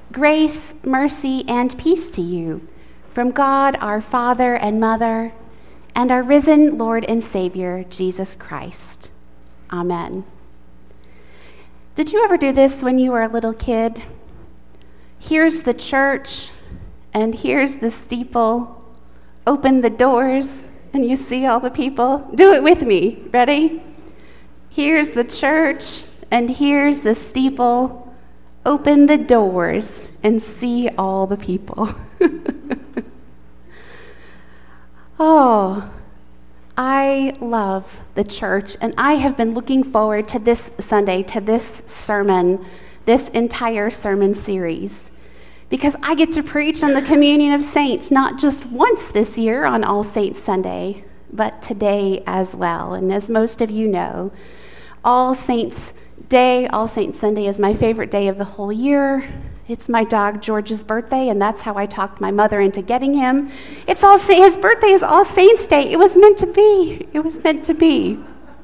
Grace, mercy, and peace to you from God our Father and Mother, and our risen Lord and Savior, Jesus Christ. Amen. Did you ever do this when you were a little kid? Here's the church, and here's the steeple. Open the doors, and you see all the people. Do it with me. Ready? Here's the church, and here's the steeple. Open the doors, and see all the people. Oh, I love the church, and I have been looking forward to this Sunday, to this sermon, this entire sermon series, because I get to preach on the communion of saints, not just once this year on All Saints Sunday, but today as well. And as most of you know, All Saints Day, All Saints Sunday is my favorite day of the whole year. It's my dog George's birthday, and that's how I talked my mother into getting him. His birthday is All Saints Day. It was meant to be. It was meant to be.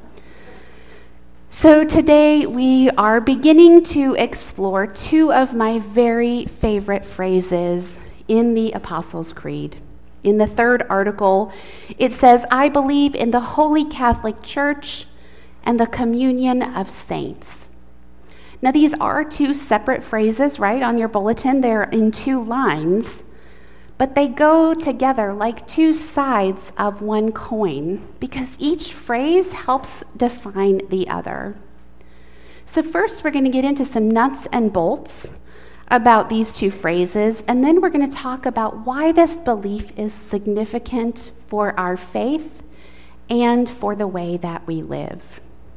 So today we are beginning to explore two of my very favorite phrases in the Apostles' Creed. In the third article, it says, "I believe in the Holy Catholic Church and the communion of saints." Now, these are two separate phrases, right? On your bulletin, they're in two lines, but they go together like two sides of one coin because each phrase helps define the other. So first, we're going to get into some nuts and bolts about these two phrases, and then we're going to talk about why this belief is significant for our faith and for the way that we live.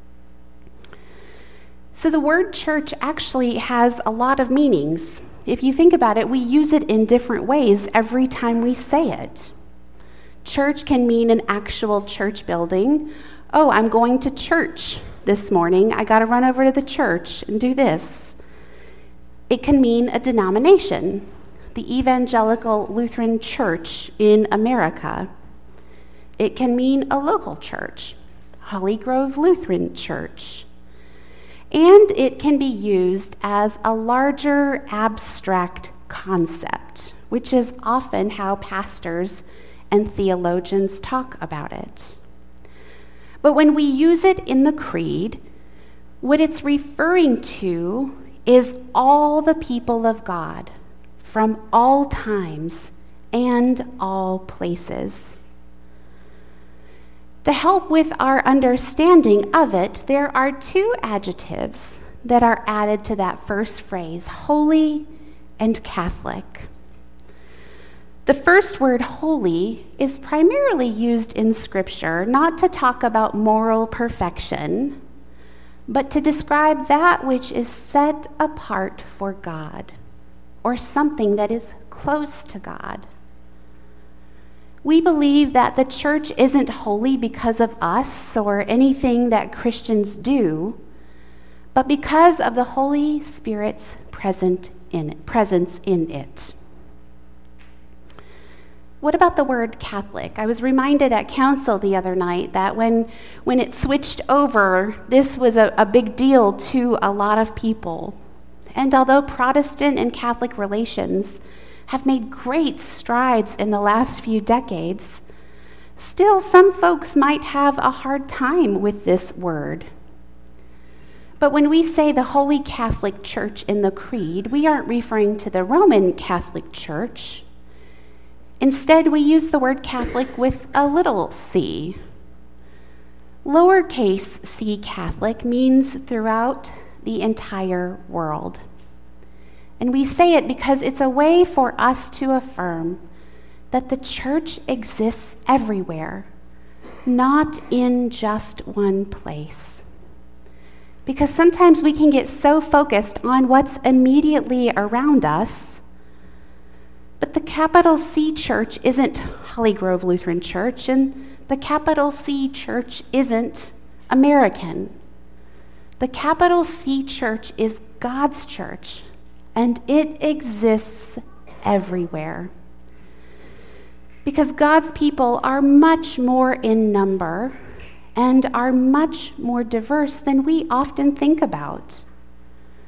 So the word church actually has a lot of meanings. If you think about it, we use it in different ways every time we say it. Church can mean an actual church building. Oh, I'm going to church this morning. I got to run over to the church and do this. It can mean a denomination, the Evangelical Lutheran Church in America. It can mean a local church, Holly Grove Lutheran Church. And it can be used as a larger abstract concept, which is often how pastors and theologians talk about it. But when we use it in the Creed, what it's referring to is all the people of God from all times and all places. To help with our understanding of it, there are two adjectives that are added to that first phrase, holy and Catholic. The first word, holy, is primarily used in Scripture not to talk about moral perfection, but to describe that which is set apart for God, or something that is close to God. We believe that the church isn't holy because of us or anything that Christians do, but because of the Holy Spirit's presence in it. What about the word Catholic? I was reminded at council the other night that when it switched over, this was a big deal to a lot of people. And although Protestant and Catholic relations have made great strides in the last few decades, still some folks might have a hard time with this word. But when we say the Holy Catholic Church in the Creed, we aren't referring to the Roman Catholic Church. Instead, we use the word Catholic with a little c. Lowercase c Catholic means throughout the entire world. And we say it because it's a way for us to affirm that the church exists everywhere, not in just one place. Because sometimes we can get so focused on what's immediately around us, but the capital C Church isn't Holly Grove Lutheran Church, and the capital C Church isn't American. The capital C Church is God's church, and it exists everywhere. Because God's people are much more in number and are much more diverse than we often think about.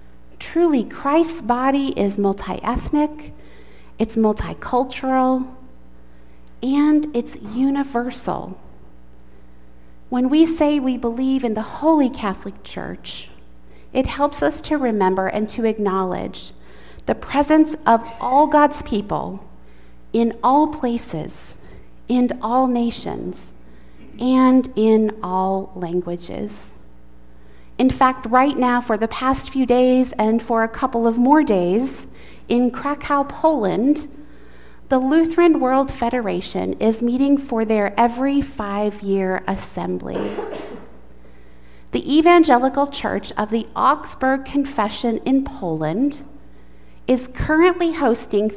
Truly, Christ's body is multi-ethnic, it's multicultural, and it's universal. When we say we believe in the Holy Catholic Church, it helps us to remember and to acknowledge the presence of all God's people in all places, in all nations, and in all languages. In fact, right now, for the past few days and for a couple of more days, in Krakow, Poland, the Lutheran World Federation is meeting for their every 5-year assembly. The Evangelical Church of the Augsburg Confession in Poland is currently hosting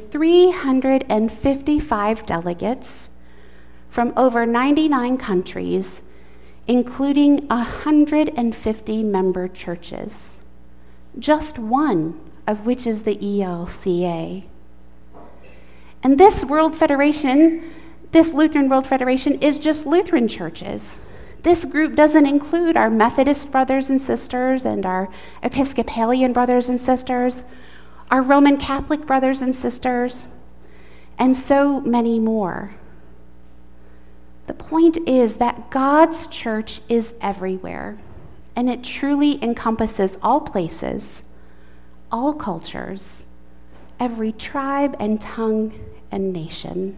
355 delegates from over 99 countries, including 150 member churches, just one of which is the ELCA. And this World Federation, this Lutheran World Federation, is just Lutheran churches. This group doesn't include our Methodist brothers and sisters and our Episcopalian brothers and sisters, our Roman Catholic brothers and sisters, and so many more. The point is that God's church is everywhere, and it truly encompasses all places, all cultures, every tribe and tongue and nation.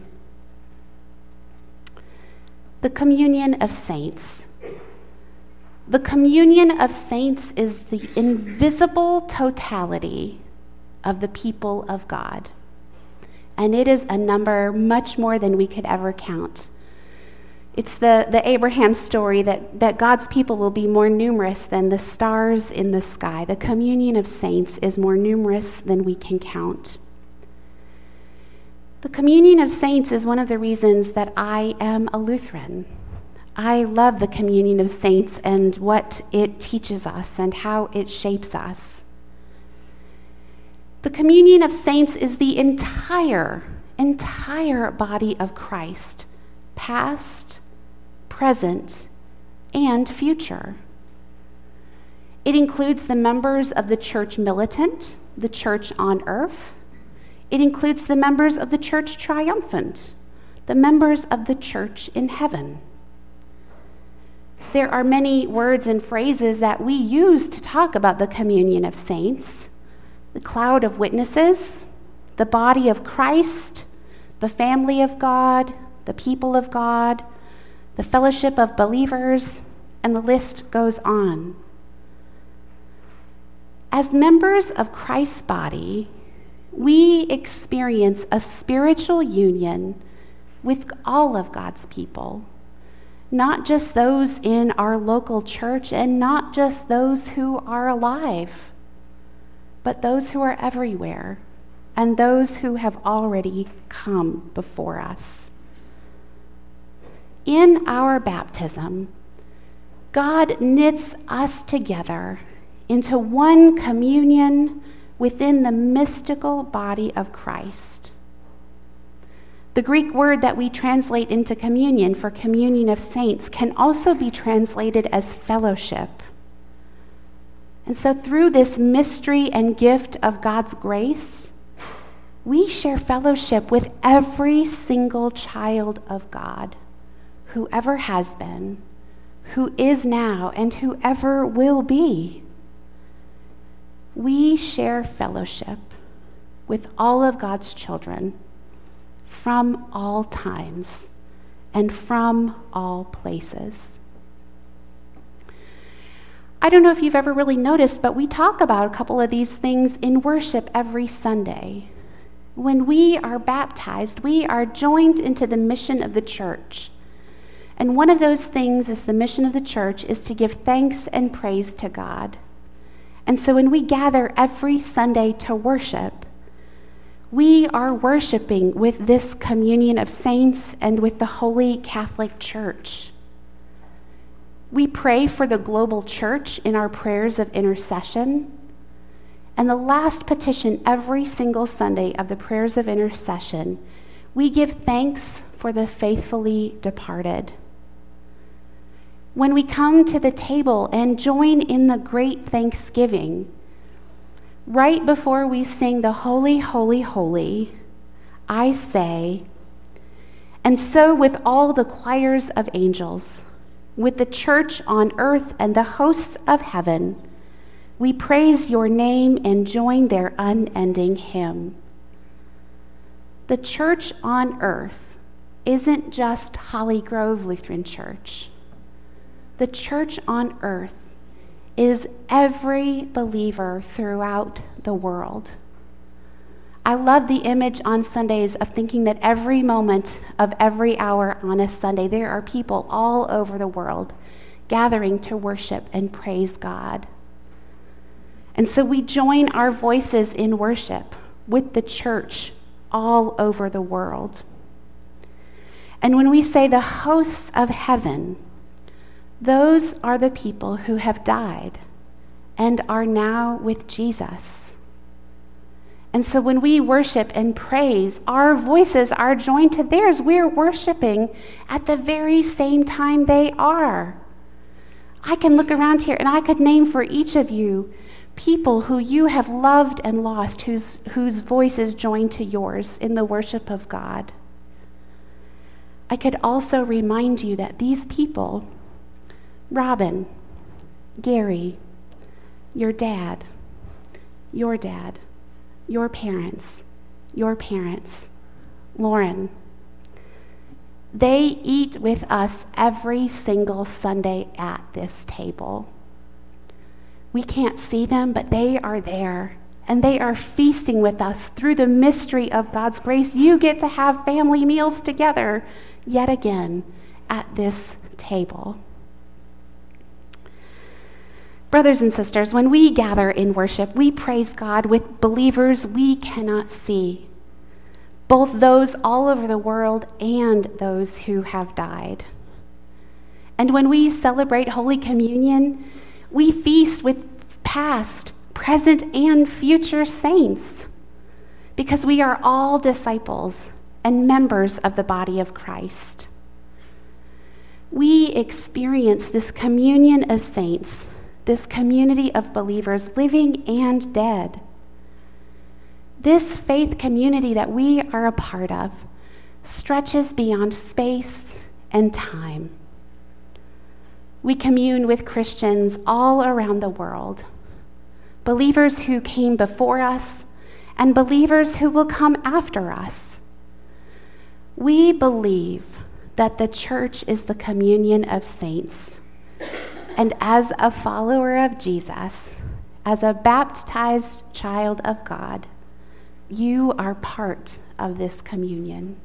The communion of saints. The communion of saints is the invisible totality of the people of God, and it is a number much more than we could ever count. It's the Abraham story that God's people will be more numerous than the stars in the sky. The communion of saints is more numerous than we can count. The communion of saints is one of the reasons that I am a Lutheran. I love the communion of saints and what it teaches us and how it shapes us. The communion of saints is the entire body of Christ, past, present, and future. It includes the members of the church militant, the church on earth. It includes the members of the church triumphant, the members of the church in heaven. There are many words and phrases that we use to talk about the communion of saints: the cloud of witnesses, the body of Christ, the family of God, the people of God, the fellowship of believers, and the list goes on. As members of Christ's body, we experience a spiritual union with all of God's people, not just those in our local church and not just those who are alive, but those who are everywhere and those who have already come before us. In our baptism, God knits us together into one communion within the mystical body of Christ. The Greek word that we translate into communion for communion of saints can also be translated as fellowship. And so through this mystery and gift of God's grace, we share fellowship with every single child of God, whoever has been, who is now, and whoever will be. We share fellowship with all of God's children from all times and from all places. I don't know if you've ever really noticed, but we talk about a couple of these things in worship every Sunday. When we are baptized, we are joined into the mission of the church. And one of those things is the mission of the church is to give thanks and praise to God. And so when we gather every Sunday to worship, we are worshiping with this communion of saints and with the Holy Catholic Church. We pray for the global church in our prayers of intercession. And the last petition every single Sunday of the prayers of intercession, we give thanks for the faithfully departed. When we come to the table and join in the great thanksgiving, Right before we sing the Holy, Holy, Holy, I say, and so with all the choirs of angels, with the church on earth and the hosts of heaven, we praise your name and join their unending hymn. The church on earth isn't just Holly Grove Lutheran Church. The church on earth is every believer throughout the world. I love the image on Sundays of thinking that every moment of every hour on a Sunday, there are people all over the world gathering to worship and praise God. And so we join our voices in worship with the church all over the world. And when we say the hosts of heaven, those are the people who have died and are now with Jesus. And so when we worship and praise, our voices are joined to theirs. We're worshiping at the very same time they are. I can look around here and I could name for each of you people who you have loved and lost, whose voice is joined to yours in the worship of God. I could also remind you that these people, Robin, Gary, your dad, your parents, Lauren, they eat with us every single Sunday at this table. We can't see them, but they are there, and they are feasting with us through the mystery of God's grace. You get to have family meals together yet again at this table. Brothers and sisters, when we gather in worship, we praise God with believers we cannot see, both those all over the world and those who have died. And when we celebrate Holy Communion, we feast with past, present, and future saints, because we are all disciples and members of the body of Christ. We experience this communion of saints, this community of believers, living and dead. This faith community that we are a part of stretches beyond space and time. We commune with Christians all around the world, believers who came before us and believers who will come after us. We believe that the church is the communion of saints. And as a follower of Jesus, as a baptized child of God, you are part of this communion.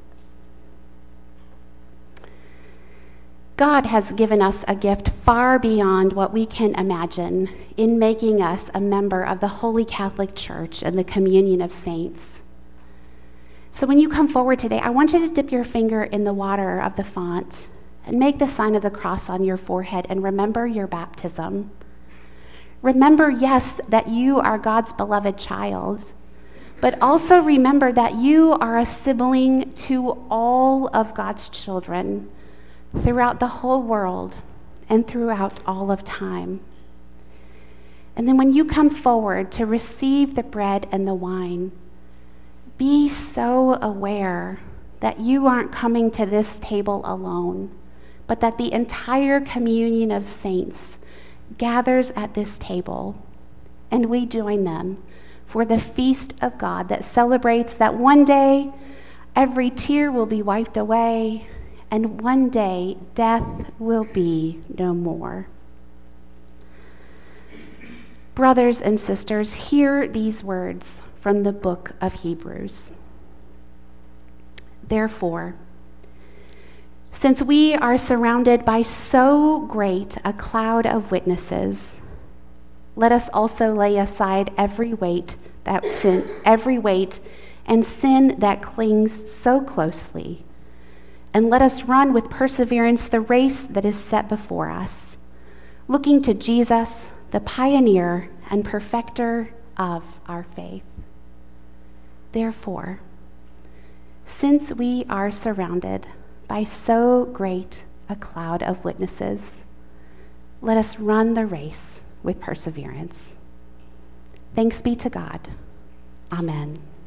God has given us a gift far beyond what we can imagine in making us a member of the Holy Catholic Church and the communion of saints. So when you come forward today, I want you to dip your finger in the water of the font and make the sign of the cross on your forehead and remember your baptism. Remember, yes, that you are God's beloved child, but also remember that you are a sibling to all of God's children throughout the whole world and throughout all of time. And then when you come forward to receive the bread and the wine, be so aware that you aren't coming to this table alone, but that the entire communion of saints gathers at this table, and we join them for the feast of God that celebrates that one day every tear will be wiped away, and one day death will be no more. Brothers and sisters, hear these words from the book of Hebrews. Therefore, since we are surrounded by so great a cloud of witnesses, let us also lay aside every weight and sin that clings so closely, and let us run with perseverance the race that is set before us, looking to Jesus, the pioneer and perfecter of our faith. Therefore, since we are surrounded by so great a cloud of witnesses, let us run the race with perseverance. Thanks be to God. Amen.